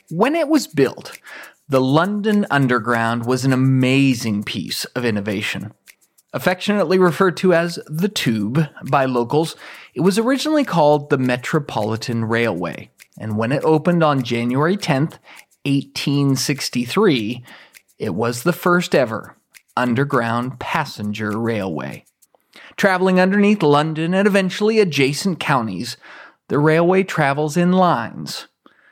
When it was built, the London Underground was an amazing piece of innovation. Affectionately referred to as the Tube by locals, it was originally called the Metropolitan Railway, and when it opened on January 10th, 1863, it was the first ever underground passenger railway. Traveling underneath London and eventually adjacent counties, the railway travels in lines,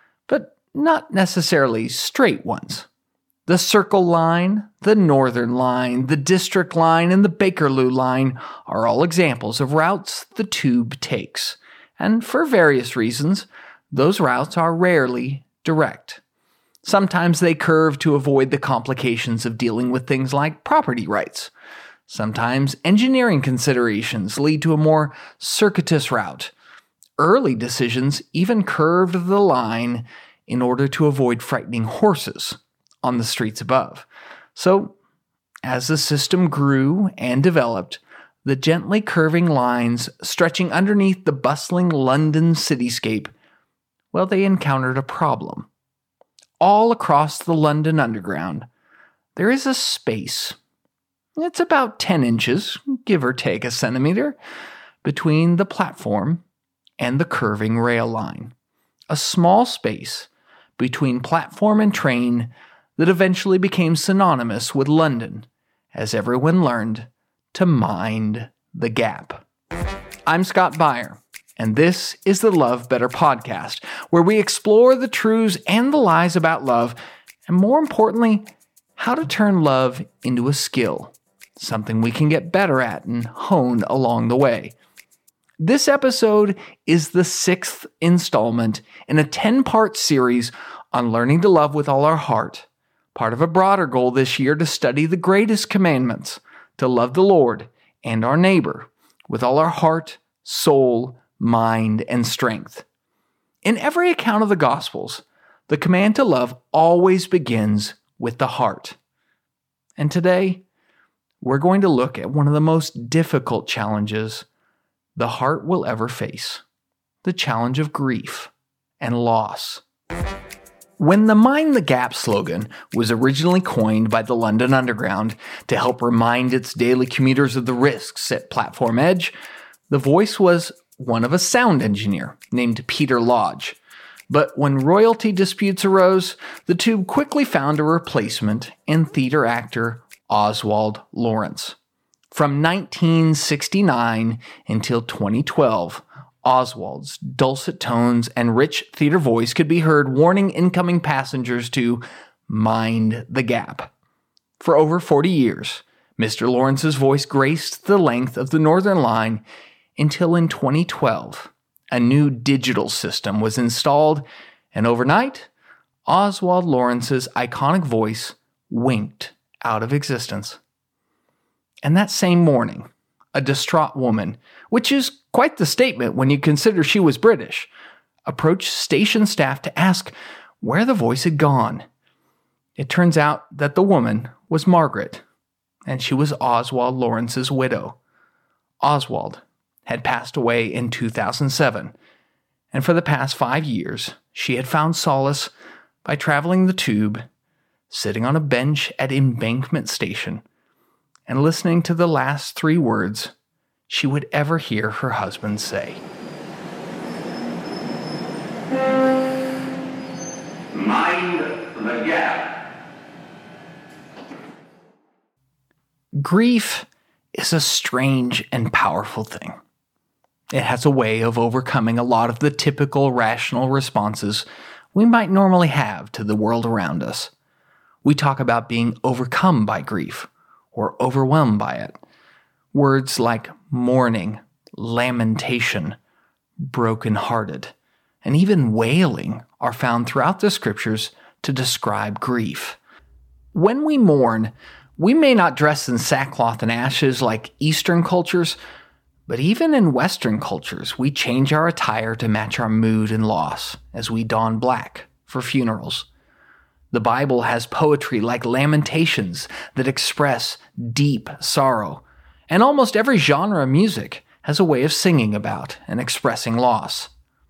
but not necessarily straight ones. The Circle Line, the Northern Line, the District Line, and the Bakerloo Line are all examples of routes the Tube takes, and for various reasons, those routes are rarely direct. Sometimes they curve to avoid the complications of dealing with things like property rights. Sometimes engineering considerations lead to a more circuitous route. Early decisions even curved the line in order to avoid frightening horses on the streets above. So, as the system grew and developed, the gently curving lines stretching underneath the bustling London cityscape, well, they encountered a problem. All across the London Underground, there is a space. It's about 10 inches, give or take a centimeter, between the platform and the curving rail line. A small space between platform and train that eventually became synonymous with London, as everyone learned to mind the gap. I'm Scott Beyer, and this is the Love Better podcast, where we explore the truths and the lies about love, and more importantly, how to turn love into a skill, something we can get better at and hone along the way. This episode is the 6th installment in a 10-part series on learning to love with all our heart, part of a broader goal this year to study the greatest commandments, to love the Lord and our neighbor with all our heart, soul, mind, and strength. In every account of the Gospels, the command to love always begins with the heart. And today, we're going to look at one of the most difficult challenges the heart will ever face, the challenge of grief and loss. When the Mind the Gap slogan was originally coined by the London Underground to help remind its daily commuters of the risks at platform edge, the voice was one of a sound engineer named Peter Lodge. But when royalty disputes arose, the Tube quickly found a replacement in theater actor Oswald Lawrence. From 1969 until 2012, Oswald's dulcet tones and rich theater voice could be heard warning incoming passengers to mind the gap. For over 40 years, Mr. Lawrence's voice graced the length of the Northern Line until in 2012, a new digital system was installed, and overnight, Oswald Lawrence's iconic voice winked out of existence. And that same morning, a distraught woman, which is quite the statement when you consider she was British, approached station staff to ask where the voice had gone. It turns out that the woman was Margaret, and she was Oswald Lawrence's widow. Oswald had passed away in 2007, and for the past 5 years, she had found solace by traveling the Tube, sitting on a bench at Embankment Station, and listening to the last 3 words she would ever hear her husband say. Mind the gap. Grief is a strange and powerful thing. It has a way of overcoming a lot of the typical rational responses we might normally have to the world around us. We talk about being overcome by grief or overwhelmed by it. Words like mourning, lamentation, brokenhearted, and even wailing are found throughout the scriptures to describe grief. When we mourn, we may not dress in sackcloth and ashes like Eastern cultures, but even in Western cultures, we change our attire to match our mood and loss as we don black for funerals. The Bible has poetry like Lamentations that express deep sorrow, and almost every genre of music has a way of singing about and expressing loss.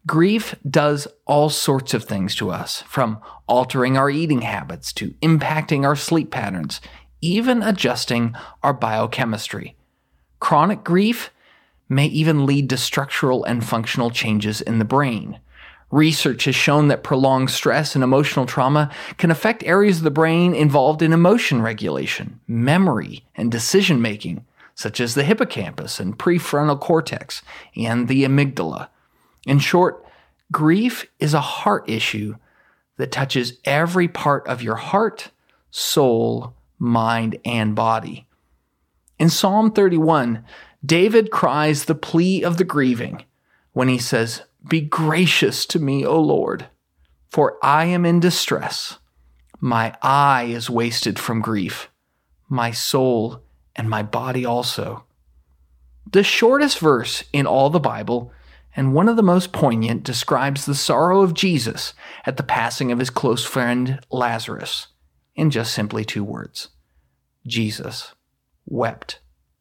Grief does all sorts of things to us, from altering our eating habits to impacting our sleep patterns, even adjusting our biochemistry. Chronic grief may even lead to structural and functional changes in the brain. Research has shown that prolonged stress and emotional trauma can affect areas of the brain involved in emotion regulation, memory, and decision-making, such as the hippocampus and prefrontal cortex and the amygdala. In short, grief is a heart issue that touches every part of your heart, soul, mind, and body. In Psalm 31, David cries the plea of the grieving when he says, "Be gracious to me, O Lord, for I am in distress. My eye is wasted from grief, my soul and my body also." The shortest verse in all the Bible, and one of the most poignant, describes the sorrow of Jesus at the passing of his close friend Lazarus in just simply 2 words. Jesus wept.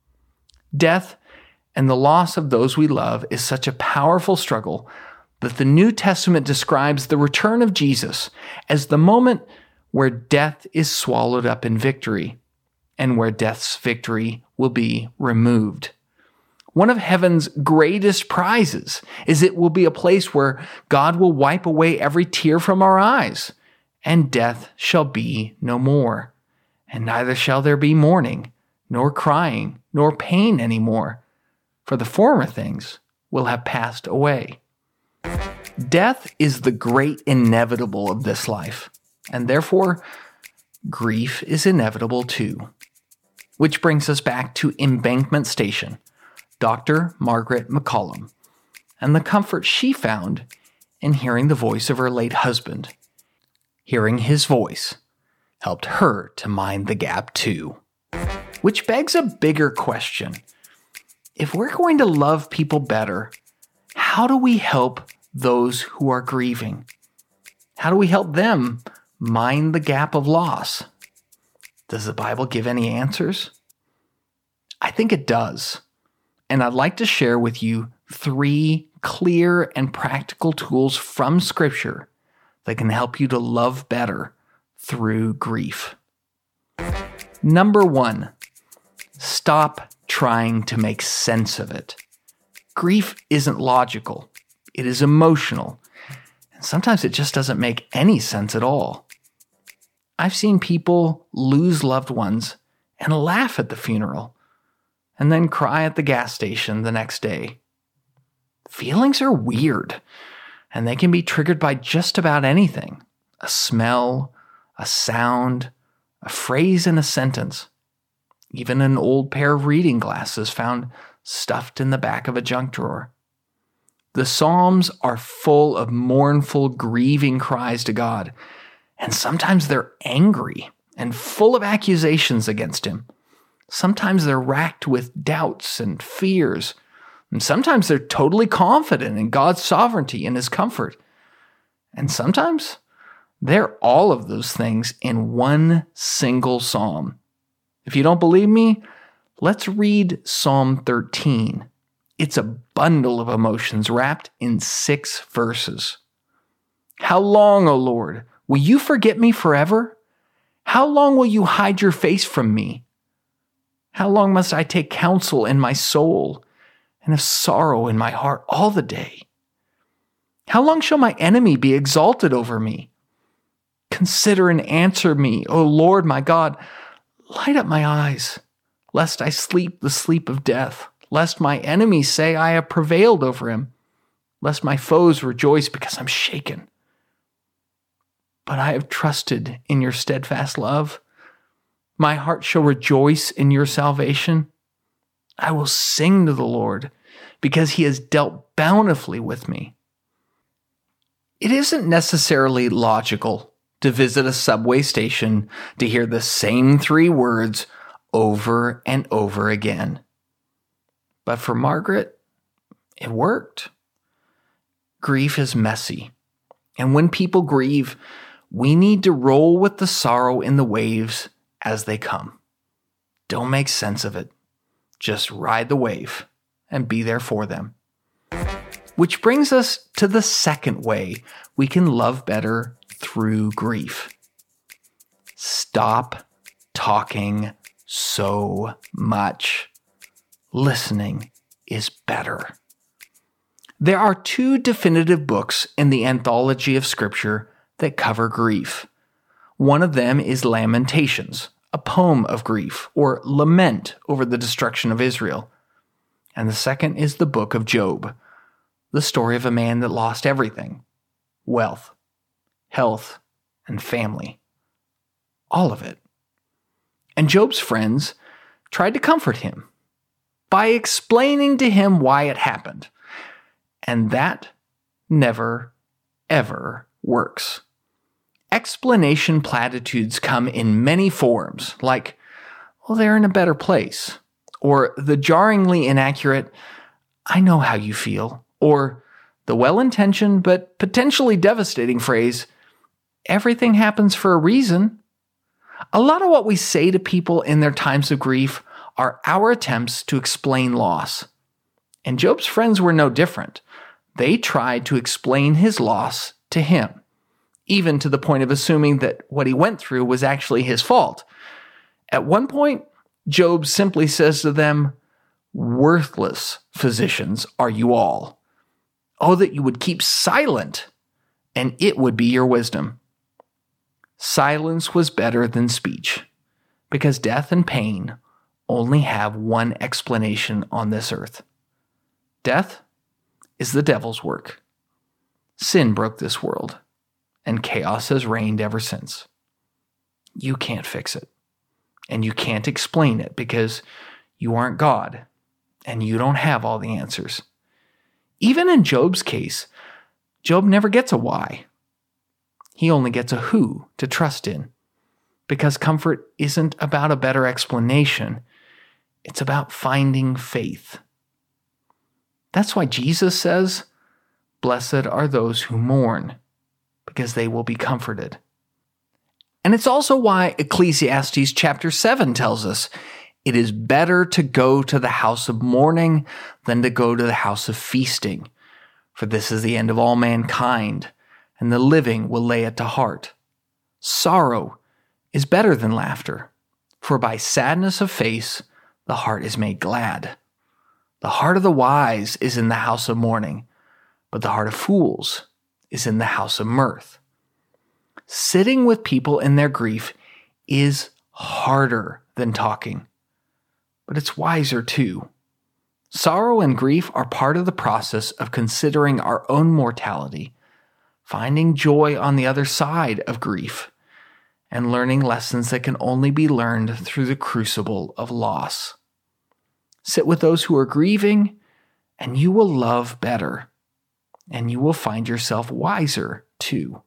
Death and the loss of those we love is such a powerful struggle that the New Testament describes the return of Jesus as the moment where death is swallowed up in victory and where death's victory will be removed. One of heaven's greatest prizes is it will be a place where God will wipe away every tear from our eyes, and death shall be no more. And neither shall there be mourning, nor crying, nor pain any more, for the former things will have passed away. Death is the great inevitable of this life, and therefore grief is inevitable too. Which brings us back to Embankment Station, Dr. Margaret McCollum, and the comfort she found in hearing the voice of her late husband. Hearing his voice helped her to mind the gap too. Which begs a bigger question. If we're going to love people better, how do we help those who are grieving? How do we help them mind the gap of loss? Does the Bible give any answers? I think it does. And I'd like to share with you 3 clear and practical tools from Scripture that can help you to love better through grief. Number 1, stop trying to make sense of it. Grief isn't logical. It is emotional. And sometimes it just doesn't make any sense at all. I've seen people lose loved ones and laugh at the funeral, and then cry at the gas station the next day. Feelings are weird, and they can be triggered by just about anything. A smell, a sound, a phrase in a sentence, even an old pair of reading glasses found stuffed in the back of a junk drawer. The Psalms are full of mournful, grieving cries to God, and sometimes they're angry and full of accusations against him. Sometimes they're racked with doubts and fears, and sometimes they're totally confident in God's sovereignty and his comfort. And sometimes they're all of those things in one single psalm. If you don't believe me, let's read Psalm 13. It's a bundle of emotions wrapped in 6 verses. How long, O Lord, will you forget me forever? How long will you hide your face from me? How long must I take counsel in my soul and have sorrow in my heart all the day? How long shall my enemy be exalted over me? Consider and answer me, O Lord my God. Light up my eyes, lest I sleep the sleep of death, lest my enemies say I have prevailed over him, lest my foes rejoice because I'm shaken. But I have trusted in your steadfast love. My heart shall rejoice in your salvation. I will sing to the Lord because he has dealt bountifully with me. It isn't necessarily logical to visit a subway station to hear the same 3 words over and over again. But for Margaret, it worked. Grief is messy. And when people grieve, we need to roll with the sorrow in the waves as they come. Don't make sense of it. Just ride the wave and be there for them. Which brings us to the second way we can love better through grief. Stop talking so much. Listening is better. There are two definitive books in the anthology of Scripture that cover grief. One of them is Lamentations, a poem of grief, or lament over the destruction of Israel. And the second is the book of Job, the story of a man that lost everything: wealth, health, and family. All of it. And Job's friends tried to comfort him by explaining to him why it happened. And that never, ever works. Explanation platitudes come in many forms, like, well, they're in a better place, or the jarringly inaccurate, I know how you feel, or the well-intentioned but potentially devastating phrase, everything happens for a reason. A lot of what we say to people in their times of grief are our attempts to explain loss. And Job's friends were no different. They tried to explain his loss to him, even to the point of assuming that what he went through was actually his fault. At one point, Job simply says to them, "Worthless physicians are you all. Oh, that you would keep silent, and it would be your wisdom." Silence was better than speech, because death and pain only have one explanation on this earth. Death is the devil's work. Sin broke this world, and chaos has reigned ever since. You can't fix it, and you can't explain it because you aren't God, and you don't have all the answers. Even in Job's case, Job never gets a why. He only gets a who to trust in, because comfort isn't about a better explanation. It's about finding faith. That's why Jesus says, "Blessed are those who mourn, because they will be comforted." And it's also why Ecclesiastes chapter 7 tells us it is better to go to the house of mourning than to go to the house of feasting. For this is the end of all mankind, and the living will lay it to heart. Sorrow is better than laughter, for by sadness of face the heart is made glad. The heart of the wise is in the house of mourning, but the heart of fools is in the house of mirth. Sitting with people in their grief is harder than talking, but it's wiser too. Sorrow and grief are part of the process of considering our own mortality, finding joy on the other side of grief, and learning lessons that can only be learned through the crucible of loss. Sit with those who are grieving, and you will love better, and you will find yourself wiser too.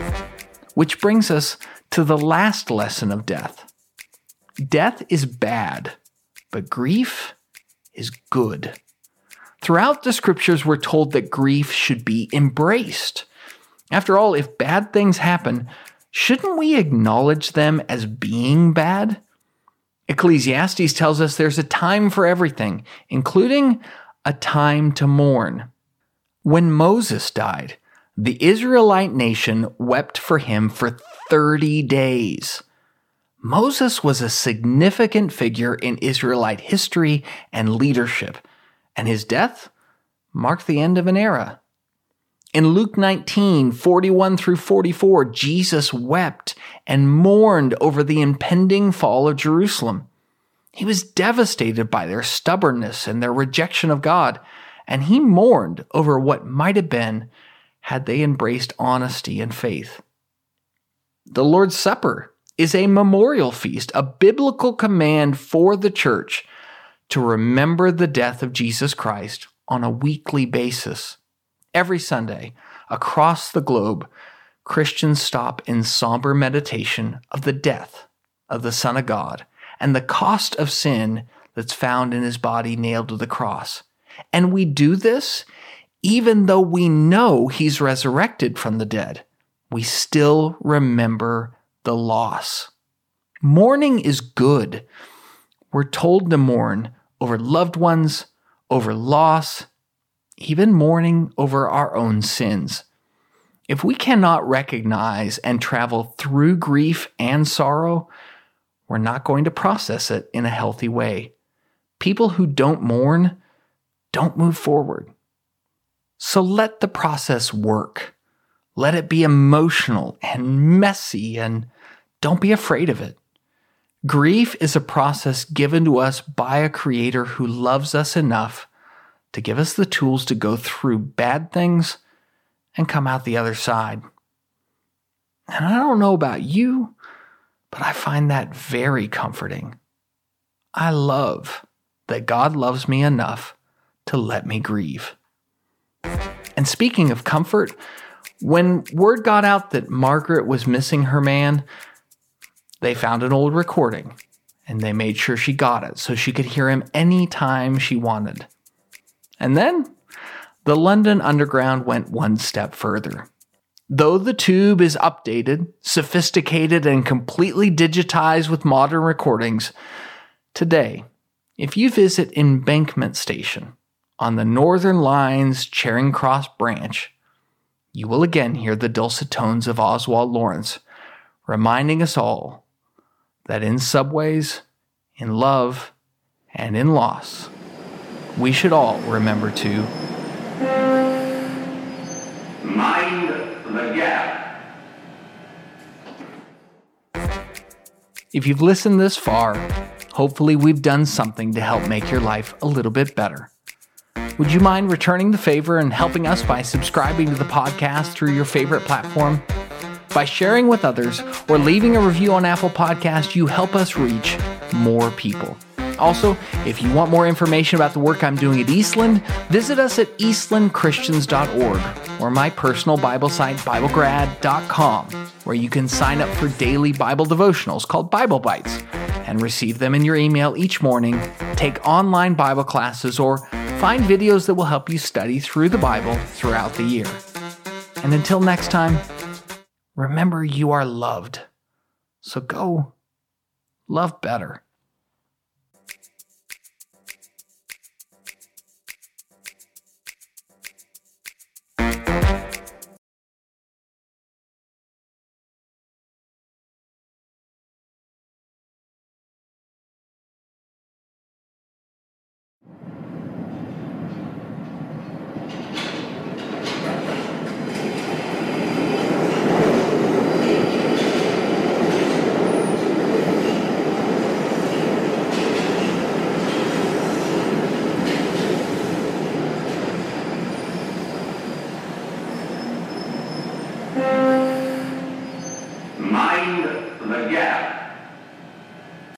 Which brings us to the last lesson of death. Death is bad, but grief is good. Throughout the scriptures, we're told that grief should be embraced. After all, if bad things happen, shouldn't we acknowledge them as being bad? Ecclesiastes tells us there's a time for everything, including a time to mourn. When Moses died, the Israelite nation wept for him for 30 days. Moses was a significant figure in Israelite history and leadership, and his death marked the end of an era. In Luke 19:41 through 44, Jesus wept and mourned over the impending fall of Jerusalem. He was devastated by their stubbornness and their rejection of God, and he mourned over what might have been had they embraced honesty and faith. The Lord's Supper is a memorial feast, a biblical command for the church to remember the death of Jesus Christ on a weekly basis. Every Sunday, across the globe, Christians stop in somber meditation of the death of the Son of God and the cost of sin that's found in his body nailed to the cross. And we do this even though we know he's resurrected from the dead. We still remember the loss. Mourning is good. We're told to mourn over loved ones, over loss, even mourning over our own sins. If we cannot recognize and travel through grief and sorrow, we're not going to process it in a healthy way. People who don't mourn don't move forward. So let the process work. Let it be emotional and messy, and don't be afraid of it. Grief is a process given to us by a Creator who loves us enough to give us the tools to go through bad things and come out the other side. And I don't know about you, but I find that very comforting. I love that God loves me enough to let me grieve. And speaking of comfort, when word got out that Margaret was missing her man, they found an old recording, and they made sure she got it so she could hear him anytime she wanted. And then the London Underground went one step further. Though the tube is updated, sophisticated, and completely digitized with modern recordings, today, if you visit Embankment Station on the Northern Line's Charing Cross branch, you will again hear the dulcet tones of Oswald Lawrence, reminding us all that in subways, in love, and in loss, we should all remember to mind the gap. If you've listened this far, hopefully we've done something to help make your life a little bit better. Would you mind returning the favor and helping us by subscribing to the podcast through your favorite platform? By sharing with others or leaving a review on Apple Podcasts, you help us reach more people. Also, if you want more information about the work I'm doing at Eastland, visit us at eastlandchristians.org or my personal Bible site, BibleGrad.com, where you can sign up for daily Bible devotionals called Bible Bites and receive them in your email each morning, take online Bible classes, or find videos that will help you study through the Bible throughout the year. And until next time, remember you are loved. So go love better. Mind the gap.